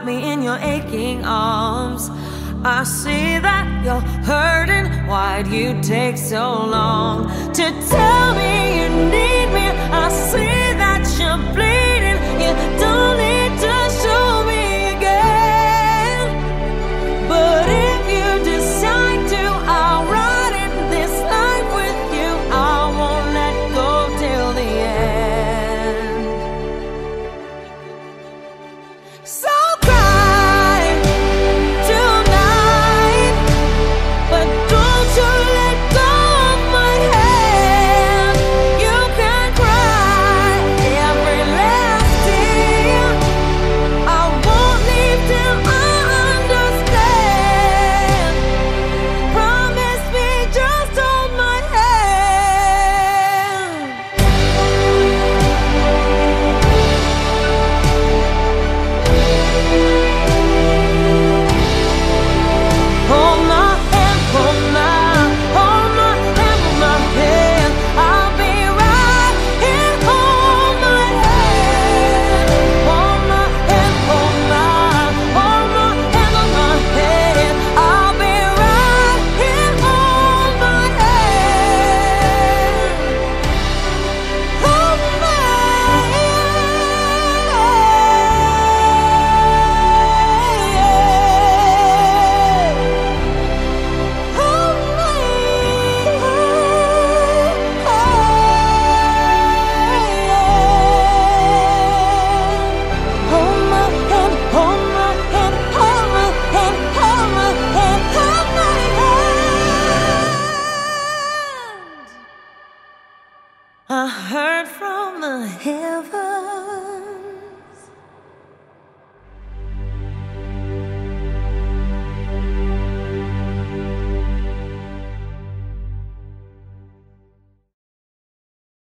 me in your aching arms. I see that you're hurting. Why'd you take so long to tell me you need me? I see that you're bleeding. You don't need to show me again. But if you decide to, I'll ride in this life with you. I won't let go till the end. So cry tonight, but don't you let go of my hand. You can cry every last tear. I won't leave till I understand. Promise me, just hold my hand. Hold my hand, hold my hand, hold my hand. I'll be right here. Hold my hand, hold my hand, hold my hand. I'll be right here. Hold my hand, hold my I heard from the heavens